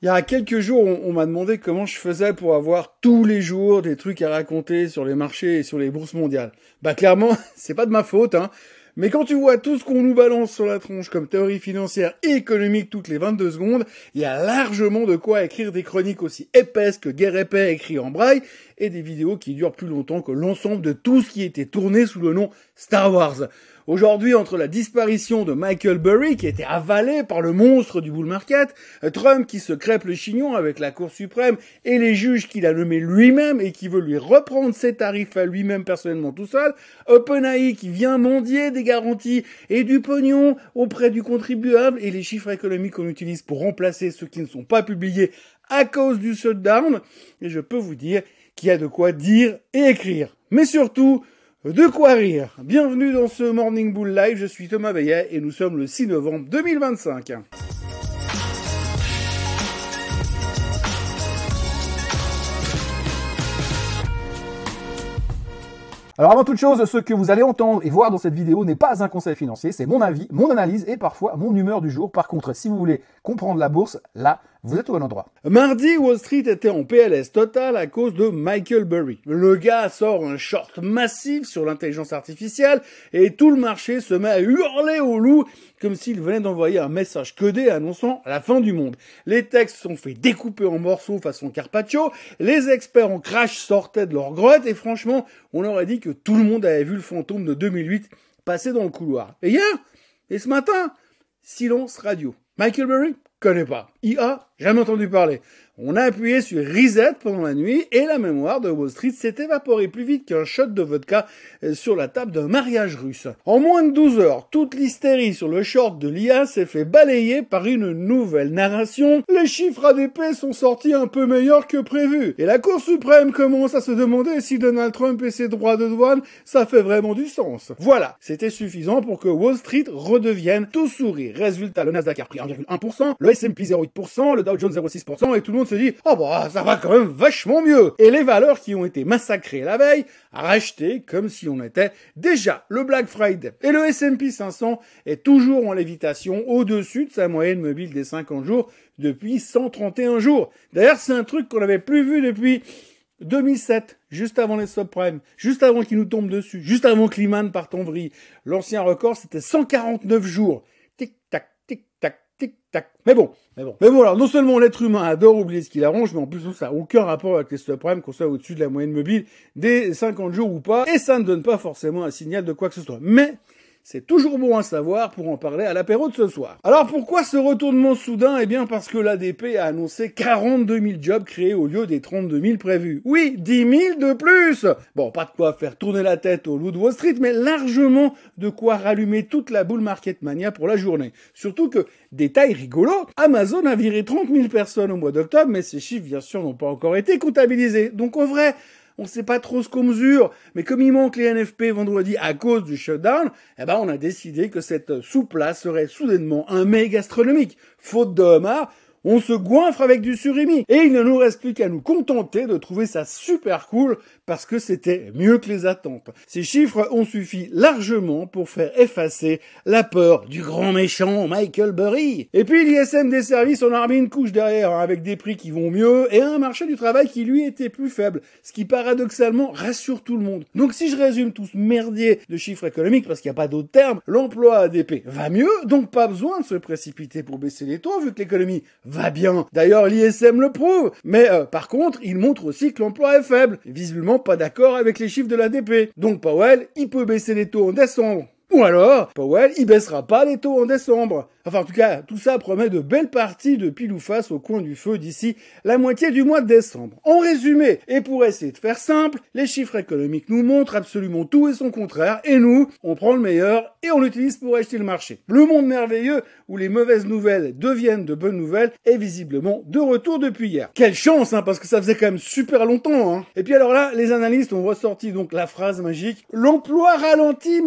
Il y a quelques jours, on m'a demandé comment je faisais pour avoir tous les jours des trucs à raconter sur les marchés et sur les bourses mondiales. Bah clairement, c'est pas de ma faute, hein. Mais quand tu vois tout ce qu'on nous balance sur la tronche comme théorie financière et économique toutes les 22 secondes, il y a largement de quoi écrire des chroniques aussi épaisses que Guerre épais écrit en braille et des vidéos qui durent plus longtemps que l'ensemble de tout ce qui était tourné sous le nom Star Wars. Aujourd'hui, entre la disparition de Michael Burry, qui était avalé par le monstre du bull market, Trump qui se crêpe le chignon avec la Cour suprême et les juges qu'il a nommés lui-même et qui veut lui reprendre ses tarifs à lui-même personnellement tout seul, OpenAI qui vient mendier des garanties et du pognon auprès du contribuable et les chiffres économiques qu'on utilise pour remplacer ceux qui ne sont pas publiés à cause du shutdown, et je peux vous dire qu'il y a de quoi dire et écrire. Mais surtout, de quoi rire. Bienvenue dans ce Morning Bull Live, je suis Thomas Veillet et nous sommes le 6 novembre 2025. Alors avant toute chose, ce que vous allez entendre et voir dans cette vidéo n'est pas un conseil financier, c'est mon avis, mon analyse et parfois mon humeur du jour. Par contre, si vous voulez comprendre la bourse, là, vous êtes au bon endroit. Mardi, Wall Street était en PLS total à cause de Michael Burry. Le gars sort un short massif sur l'intelligence artificielle et tout le marché se met à hurler au loup comme s'il venait d'envoyer un message codé annonçant la fin du monde. Les textes sont fait découper en morceaux façon Carpaccio, les experts en crash sortaient de leur grotte et franchement, on aurait dit que tout le monde avait vu le fantôme de 2008 passer dans le couloir. Et hier, et ce matin, silence radio. Michael Burry? Connais pas. IA? Jamais entendu parler. On a appuyé sur Reset pendant la nuit et la mémoire de Wall Street s'est évaporée plus vite qu'un shot de vodka sur la table d'un mariage russe. En moins de 12 heures, toute l'hystérie sur le short de l'IA s'est fait balayer par une nouvelle narration. Les chiffres ADP sont sortis un peu meilleurs que prévu. Et la Cour suprême commence à se demander si Donald Trump et ses droits de douane, ça fait vraiment du sens. Voilà, c'était suffisant pour que Wall Street redevienne tout sourire. Résultat, le Nasdaq a pris 1,1%, le S&P 0,8%, le Dow Jones 0,6% et tout le monde se dit « Oh bah ça va quand même vachement mieux !» Et les valeurs qui ont été massacrées la veille, rachetées comme si on était déjà le Black Friday. Et le S&P 500 est toujours en lévitation au-dessus de sa moyenne mobile des 50 jours depuis 131 jours. D'ailleurs, c'est un truc qu'on n'avait plus vu depuis 2007, juste avant les subprimes, juste avant qu'ils nous tombent dessus, juste avant que Lehman parte en vrille. L'ancien record, c'était 149 jours. Tic-tac, tic-tac, tic-tac. Mais bon, alors non seulement l'être humain adore oublier ce qu'il arrange, mais en plus ça n'a aucun rapport avec les subprimes, qu'on soit au-dessus de la moyenne mobile des 50 jours ou pas, et ça ne donne pas forcément un signal de quoi que ce soit. Mais c'est toujours bon à savoir pour en parler à l'apéro de ce soir. Alors pourquoi ce retournement soudain? Eh bien parce que l'ADP a annoncé 42 000 jobs créés au lieu des 32 000 prévus. Oui, 10 000 de plus. Bon, pas de quoi faire tourner la tête au loup de Wall Street, mais largement de quoi rallumer toute la bull market mania pour la journée. Surtout que, détail rigolo, Amazon a viré 30 000 personnes au mois d'octobre, mais ces chiffres bien sûr n'ont pas encore été comptabilisés. Donc en vrai, on sait pas trop ce qu'on mesure, mais comme il manque les NFP vendredi à cause du shutdown, eh ben on a décidé que cette soupe-là serait soudainement un mets gastronomique. Faute de homard, on se goinfre avec du surimi. Et il ne nous reste plus qu'à nous contenter de trouver ça super cool parce que c'était mieux que les attentes. Ces chiffres ont suffi largement pour faire effacer la peur du grand méchant Michael Burry. Et puis l'ISM des services en a remis une couche derrière, hein, avec des prix qui vont mieux et un marché du travail qui lui était plus faible, ce qui paradoxalement rassure tout le monde. Donc si je résume tout ce merdier de chiffres économiques, parce qu'il n'y a pas d'autre terme, l'emploi ADP va mieux, donc pas besoin de se précipiter pour baisser les taux vu que l'économie va bien. D'ailleurs, l'ISM le prouve. Mais par contre, il montre aussi que l'emploi est faible. Visiblement pas d'accord avec les chiffres de l'ADP. Donc Powell, il peut baisser les taux en décembre. Ou alors, Powell, il baissera pas les taux en décembre. Enfin, en tout cas, tout ça promet de belles parties de pile ou face au coin du feu d'ici la moitié du mois de décembre. En résumé, et pour essayer de faire simple, les chiffres économiques nous montrent absolument tout et son contraire, et nous, on prend le meilleur et on l'utilise pour acheter le marché. Le monde merveilleux où les mauvaises nouvelles deviennent de bonnes nouvelles est visiblement de retour depuis hier. Quelle chance, hein, parce que ça faisait quand même super longtemps, hein. Et puis alors là, les analystes ont ressorti donc la phrase magique « L'emploi ralentit, mais pas trop ».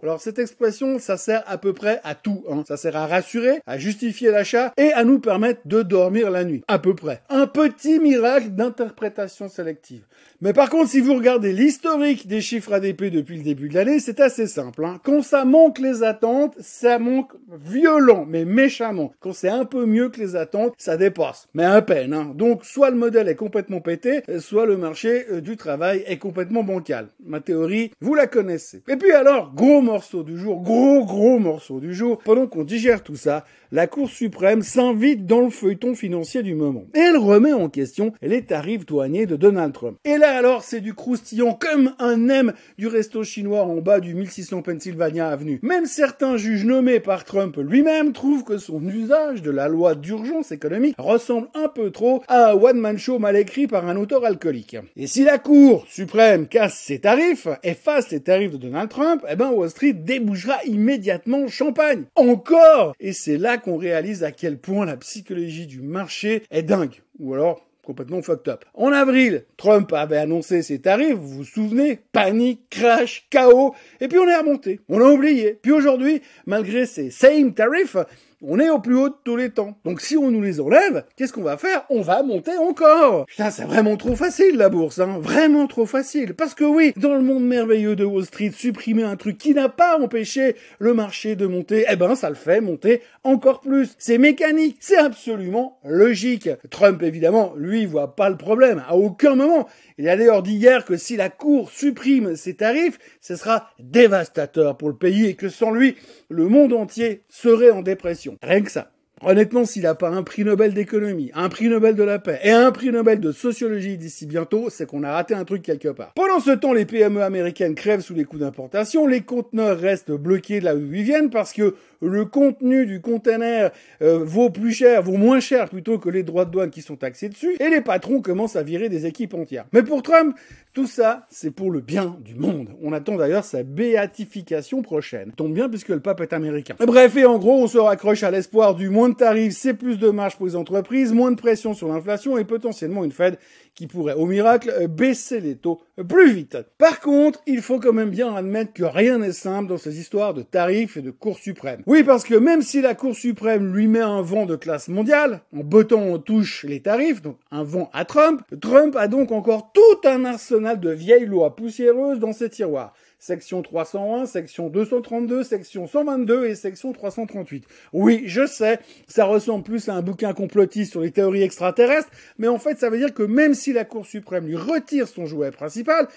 Alors cette expression, ça sert à peu près à tout, hein. Ça sert à rassurer, à justifier l'achat et à nous permettre de dormir la nuit. À peu près. Un petit miracle d'interprétation sélective. Mais par contre, si vous regardez l'historique des chiffres ADP depuis le début de l'année, c'est assez simple, hein. Quand ça manque les attentes, ça manque violent, mais méchamment. Quand c'est un peu mieux que les attentes, ça dépasse. Mais à peine, hein. Donc, soit le modèle est complètement pété, soit le marché du travail est complètement bancal. Ma théorie, vous la connaissez. Et puis alors, gros morceau du jour, gros morceau du jour, pendant qu'on digère tout ça, la Cour suprême s'invite dans le feuilleton financier du moment. Et elle remet en question les tarifs douaniers de Donald Trump. Et là alors, c'est du croustillant comme un M du resto chinois en bas du 1600 Pennsylvania Avenue. Même certains juges nommés par Trump lui-même trouvent que son usage de la loi d'urgence économique ressemble un peu trop à un one-man show mal écrit par un auteur alcoolique. Et si la Cour suprême casse ses tarifs, efface les tarifs de Donald Trump, eh ben Wall Street débouchera immédiatement champagne. Encore! Et c'est là qu'on réalise à quel point la psychologie du marché est dingue. Ou alors complètement fucked up. En avril, Trump avait annoncé ses tarifs, vous vous souvenez? Panique, crash, chaos, et puis on est remonté. On l'a oublié. Puis aujourd'hui, malgré ces same tarifs, on est au plus haut de tous les temps. Donc si on nous les enlève, qu'est-ce qu'on va faire? On va monter encore. Putain, c'est vraiment trop facile la bourse, hein. Vraiment trop facile. Parce que oui, dans le monde merveilleux de Wall Street, supprimer un truc qui n'a pas empêché le marché de monter, eh ben ça le fait monter encore plus. C'est mécanique, c'est absolument logique. Trump, évidemment, lui, voit pas le problème, à aucun moment. Il a d'ailleurs dit hier que si la Cour supprime ses tarifs, ce sera dévastateur pour le pays et que sans lui, le monde entier serait en dépression. Rien que ça. Honnêtement, s'il n'a pas un prix Nobel d'économie, un prix Nobel de la paix et un prix Nobel de sociologie d'ici bientôt, c'est qu'on a raté un truc quelque part. Pendant ce temps, les PME américaines crèvent sous les coûts d'importation, les conteneurs restent bloqués de là où ils viennent parce que le contenu du container vaut moins cher plutôt que les droits de douane qui sont taxés dessus, et les patrons commencent à virer des équipes entières. Mais pour Trump, tout ça, c'est pour le bien du monde. On attend d'ailleurs sa béatification prochaine. Tombe bien puisque le pape est américain. Bref, et en gros, on se raccroche à l'espoir du moins de tarifs, c'est plus de marge pour les entreprises, moins de pression sur l'inflation et potentiellement une Fed qui pourrait, au miracle, baisser les taux plus vite. Par contre, il faut quand même bien admettre que rien n'est simple dans ces histoires de tarifs et de Cour suprême. Oui, parce que même si la Cour suprême lui met un vent de classe mondiale, en bottant en touche les tarifs, donc un vent à Trump, Trump a donc encore tout un arsenal de vieilles lois poussiéreuses dans ses tiroirs. Section 301, section 232, section 122 et section 338. Oui, je sais, ça ressemble plus à un bouquin complotiste sur les théories extraterrestres, mais en fait, ça veut dire que même si la Cour suprême lui retire son jouet principal,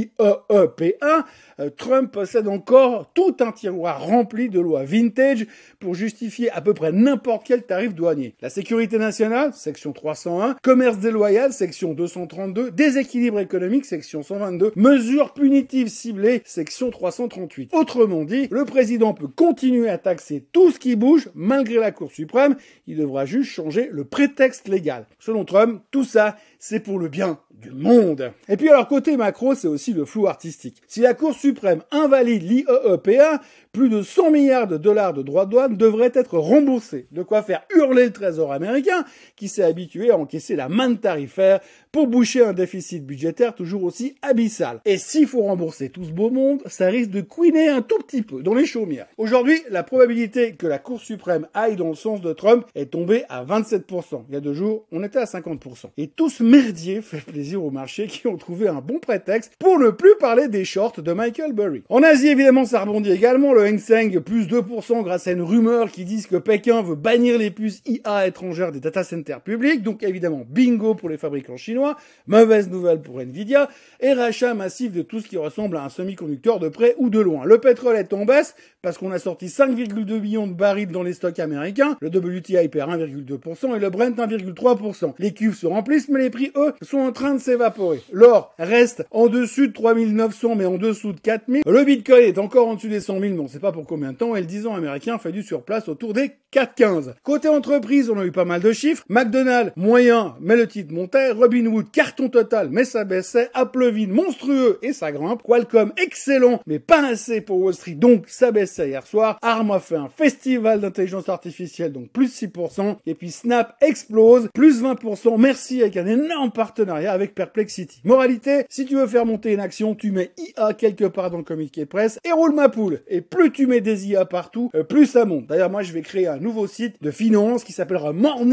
l'IEEPA, Trump possède encore tout un tiroir rempli de lois vintage pour justifier à peu près n'importe quel tarif douanier. La sécurité nationale, section 301, commerce déloyal, section 232, déséquilibre économique, section 122, mesures punitives ciblées, section 338. Autrement dit, le président peut continuer à taxer tout ce qui bouge, malgré la Cour suprême, il devra juste changer le prétexte légal. Selon Trump, tout ça, c'est pour le bien du monde. Et puis alors, côté macro, c'est aussi le flou artistique. Si la Cour suprême invalide l'IEEPA, plus de 100 milliards de dollars de droits de douane devraient être remboursés. De quoi faire hurler le trésor américain, qui s'est habitué à encaisser la manne tarifaire pour boucher un déficit budgétaire toujours aussi abyssal. Et s'il faut rembourser tout ce beau monde, ça risque de couiner un tout petit peu dans les chaumières. Aujourd'hui, la probabilité que la Cour suprême aille dans le sens de Trump est tombée à 27%. Il y a 2 jours, on était à 50%. Et tout ce merdier fait plaisir aux marchés qui ont trouvé un bon prétexte pour ne plus parler des shorts de Michael Burry. En Asie, évidemment, ça rebondit également. Le Hang Seng, plus 2% grâce à une rumeur qui dit que Pékin veut bannir les puces IA étrangères des data centers publics. Donc évidemment, bingo pour les fabricants chinois, mauvaise nouvelle pour Nvidia, et rachat massif de tout ce qui ressemble à un semi-conducteur de près ou de loin. Le pétrole est en baisse parce qu'on a sorti 5,2 millions de barils dans les stocks américains, le WTI perd 1,2% et le Brent 1,3%. Les cuves se remplissent, mais les prix, eux, sont en train de s'évaporer. L'or reste en dessus de 3900, mais en dessous de 4000. Le Bitcoin est encore en dessus des 100 000, mais on sait pas pour combien de temps, et le 10 ans américain fait du surplace autour des 4,15. Côté entreprise, on a eu pas mal de chiffres. McDonald's, moyen, mais le titre montait. Robinhood, carton total, mais ça baissait. Applevin, monstrueux, et ça grimpe. Qualcomm, excellent, mais pas assez pour Wall Street, donc ça baissait. ça hier soir. ARM a fait un festival d'intelligence artificielle, donc plus 6%. Et puis Snap explose, plus 20%. Merci, avec un énorme partenariat avec Perplexity. Moralité, si tu veux faire monter une action, tu mets IA quelque part dans le communiqué de presse et roule ma poule. Et plus tu mets des IA partout, plus ça monte. D'ailleurs, moi, je vais créer un nouveau site de finance qui s'appellera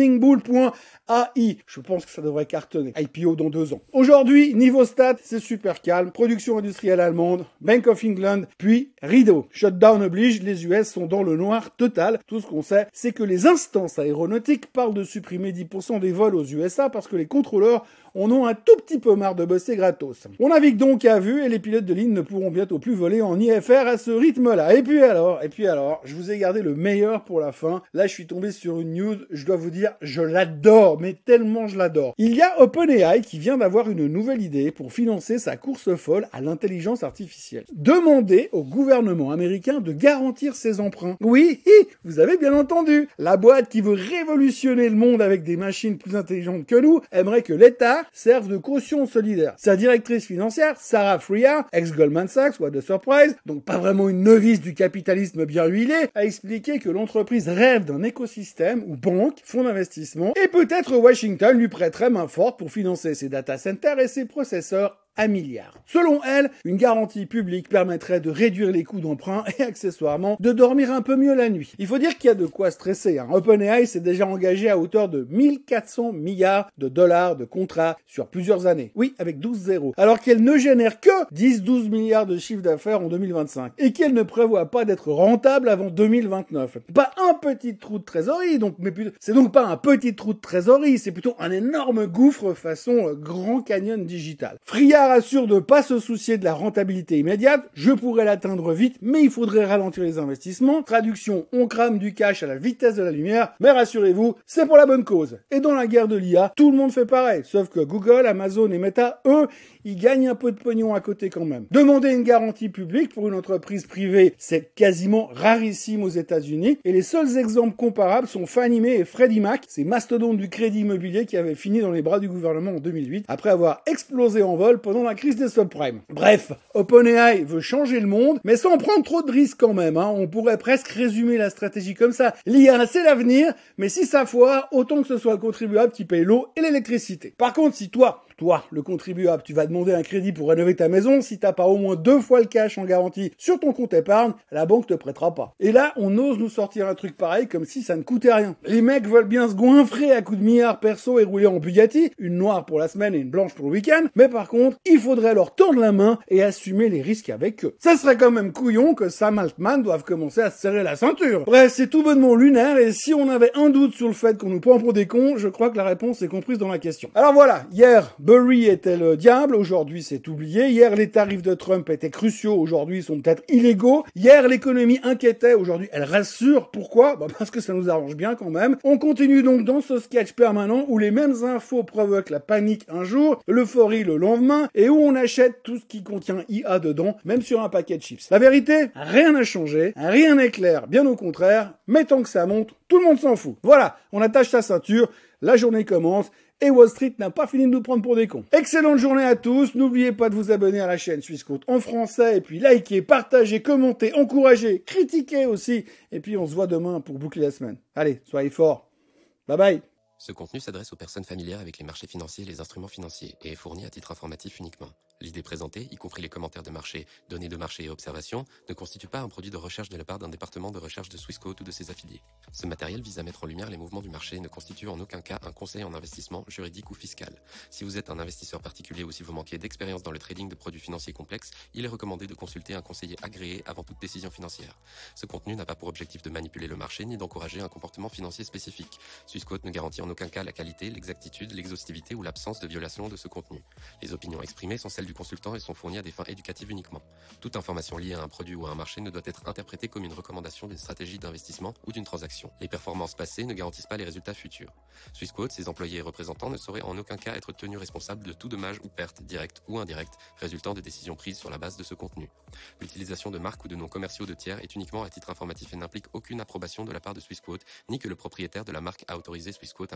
morningbull.ai. Je pense que ça devrait cartonner. IPO dans 2 ans. Aujourd'hui, niveau stats, c'est super calme. Production industrielle allemande, Bank of England, puis rideau. Shutdown oblige, les US sont dans le noir total. Tout ce qu'on sait, c'est que les instances aéronautiques parlent de supprimer 10% des vols aux USA parce que les contrôleurs en ont un tout petit peu marre de bosser gratos. On navigue donc à vue et les pilotes de ligne ne pourront bientôt plus voler en IFR à ce rythme-là. Et puis alors, je vous ai gardé le meilleur pour la fin. Là, je suis tombé sur une news, je dois vous dire, je l'adore, mais tellement je l'adore. Il y a OpenAI qui vient d'avoir une nouvelle idée pour financer sa course folle à l'intelligence artificielle. Demander au gouvernement américain de garantir ses emprunts. Oui, vous avez bien entendu. La boîte qui veut révolutionner le monde avec des machines plus intelligentes que nous aimerait que l'État serve de caution solidaire. Sa directrice financière, Sarah Friar, ex-Goldman Sachs, what a surprise, donc pas vraiment une novice du capitalisme bien huilé, a expliqué que l'entreprise rêve d'un écosystème où banques, fonds d'investissement et peut-être Washington lui prêterait main forte pour financer ses data centers et ses processeurs à milliards. Selon elle, une garantie publique permettrait de réduire les coûts d'emprunt et accessoirement de dormir un peu mieux la nuit. Il faut dire qu'il y a de quoi stresser. OpenAI s'est déjà engagé à hauteur de 1400 milliards de dollars de contrats sur plusieurs années. Oui, avec 12 zéros. Alors qu'elle ne génère que 10-12 milliards de chiffre d'affaires en 2025 et qu'elle ne prévoit pas d'être rentable avant 2029. Pas un petit trou de trésorerie, c'est donc pas un petit trou de trésorerie, c'est plutôt un énorme gouffre façon Grand Canyon digital. Friar assure de pas se soucier de la rentabilité immédiate, je pourrais l'atteindre vite, mais il faudrait ralentir les investissements. Traduction, on crame du cash à la vitesse de la lumière, mais rassurez-vous, c'est pour la bonne cause. Et dans la guerre de l'IA, tout le monde fait pareil, sauf que Google, Amazon et Meta, eux, ils gagnent un peu de pognon à côté quand même. Demander une garantie publique pour une entreprise privée, c'est quasiment rarissime aux États-Unis, et les seuls exemples comparables sont Fannie Mae et Freddie Mac, ces mastodontes du crédit immobilier qui avaient fini dans les bras du gouvernement en 2008, après avoir explosé en vol pendant la crise des subprimes. Bref, OpenAI veut changer le monde, mais sans prendre trop de risques quand même. On pourrait presque résumer la stratégie comme ça. L'IA, c'est l'avenir, mais si ça foire, autant que ce soit le contribuable qui paye l'eau et l'électricité. Par contre, si toi, le contribuable, tu vas demander un crédit pour rénover ta maison, si t'as pas au moins 2 fois le cash en garantie sur ton compte épargne, la banque te prêtera pas. Et là, on ose nous sortir un truc pareil comme si ça ne coûtait rien. Les mecs veulent bien se goinfrer à coups de milliards perso et rouler en Bugatti, une noire pour la semaine et une blanche pour le week-end, mais par contre, il faudrait leur tordre la main et assumer les risques avec eux. Ça serait quand même couillon que Sam Altman doive commencer à se serrer la ceinture. Bref, c'est tout bonnement lunaire, et si on avait un doute sur le fait qu'on nous prend pour des cons, je crois que la réponse est comprise dans la question. Alors voilà, hier, Burry était le diable, aujourd'hui c'est oublié. Hier, les tarifs de Trump étaient cruciaux, aujourd'hui ils sont peut-être illégaux. Hier, l'économie inquiétait, aujourd'hui elle rassure. Pourquoi ? Parce que ça nous arrange bien quand même. On continue donc dans ce sketch permanent où les mêmes infos provoquent la panique un jour, l'euphorie le lendemain, et où on achète tout ce qui contient IA dedans, même sur un paquet de chips. La vérité, rien n'a changé, rien n'est clair, bien au contraire, mais tant que ça monte, tout le monde s'en fout. Voilà, on attache sa ceinture, la journée commence, et Wall Street n'a pas fini de nous prendre pour des cons. Excellente journée à tous, n'oubliez pas de vous abonner à la chaîne Swissquote en français, et puis likez, partagez, commentez, encouragez, critiquez aussi, et puis on se voit demain pour boucler la semaine. Allez, soyez forts. Bye bye. Ce contenu s'adresse aux personnes familières avec les marchés financiers et les instruments financiers et est fourni à titre informatif uniquement. L'idée présentée, y compris les commentaires de marché, données de marché et observations, ne constitue pas un produit de recherche de la part d'un département de recherche de Swissquote ou de ses affiliés. Ce matériel vise à mettre en lumière les mouvements du marché et ne constitue en aucun cas un conseil en investissement juridique ou fiscal. Si vous êtes un investisseur particulier ou si vous manquez d'expérience dans le trading de produits financiers complexes, il est recommandé de consulter un conseiller agréé avant toute décision financière. Ce contenu n'a pas pour objectif de manipuler le marché ni d'encourager un comportement financier spécifique. Swissquote ne garantit en aucun cas la qualité, l'exactitude, l'exhaustivité ou l'absence de violation de ce contenu. Les opinions exprimées sont celles du consultant et sont fournies à des fins éducatives uniquement. Toute information liée à un produit ou à un marché ne doit être interprétée comme une recommandation d'une stratégie d'investissement ou d'une transaction. Les performances passées ne garantissent pas les résultats futurs. Swissquote, ses employés et représentants ne sauraient en aucun cas être tenus responsables de tout dommage ou perte, directe ou indirecte, résultant de décisions prises sur la base de ce contenu. L'utilisation de marques ou de noms commerciaux de tiers est uniquement à titre informatif et n'implique aucune approbation de la part de Swissquote, ni que le propriétaire de la marque a autorisé Swissquote à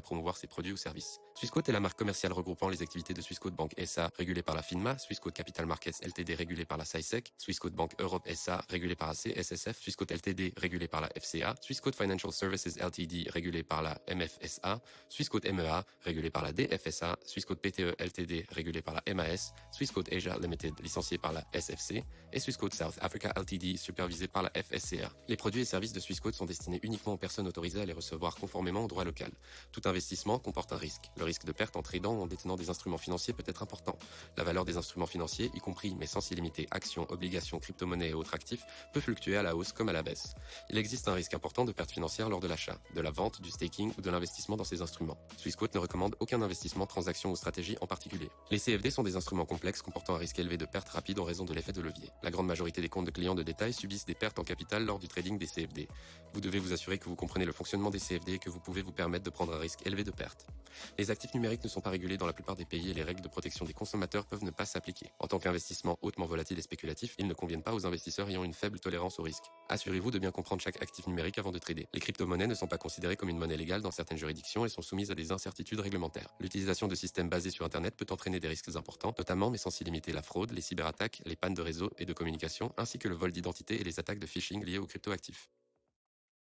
promouvoir ses produits ou services. Swissquote est la marque commerciale regroupant les activités de Swissquote Bank SA, régulée par la FINMA, Swissquote Capital Markets Ltd, régulée par la SAISEC, Swissquote Bank Europe SA, régulée par la CSSF, Swissquote Ltd, régulée par la FCA, Swissquote Financial Services Ltd, régulée par la MFSA, Swissquote MEA, régulée par la DFSA, Swissquote PTE Ltd, régulée par la MAS, Swissquote Asia Limited, licenciée par la SFC, et Swissquote South Africa Ltd, supervisée par la FSCA. Les produits et services de Swissquote sont destinés uniquement aux personnes autorisées à les recevoir conformément au droit local. Tout investissement comporte un risque. Le risque de perte en tradant ou en détenant des instruments financiers peut être important. La valeur des instruments financiers, y compris mais sans s'y limiter actions, obligations, crypto-monnaies et autres actifs, peut fluctuer à la hausse comme à la baisse. Il existe un risque important de perte financière lors de l'achat, de la vente, du staking ou de l'investissement dans ces instruments. Swissquote ne recommande aucun investissement, transaction ou stratégie en particulier. Les CFD sont des instruments complexes comportant un risque élevé de perte rapide en raison de l'effet de levier. La grande majorité des comptes de clients de détail subissent des pertes en capital lors du trading des CFD. Vous devez vous assurer que vous comprenez le fonctionnement des CFD et que vous pouvez vous permettre de prendre un risque élevé de perte. Les actifs numériques ne sont pas régulés dans la plupart des pays et les règles de protection des consommateurs peuvent ne pas s'appliquer. En tant qu'investissement hautement volatile et spéculatif, ils ne conviennent pas aux investisseurs ayant une faible tolérance au risque. Assurez-vous de bien comprendre chaque actif numérique avant de trader. Les crypto-monnaies ne sont pas considérées comme une monnaie légale dans certaines juridictions et sont soumises à des incertitudes réglementaires. L'utilisation de systèmes basés sur Internet peut entraîner des risques importants, notamment mais sans s'y limiter la fraude, les cyberattaques, les pannes de réseau et de communication, ainsi que le vol d'identité et les attaques de phishing liées aux cryptoactifs.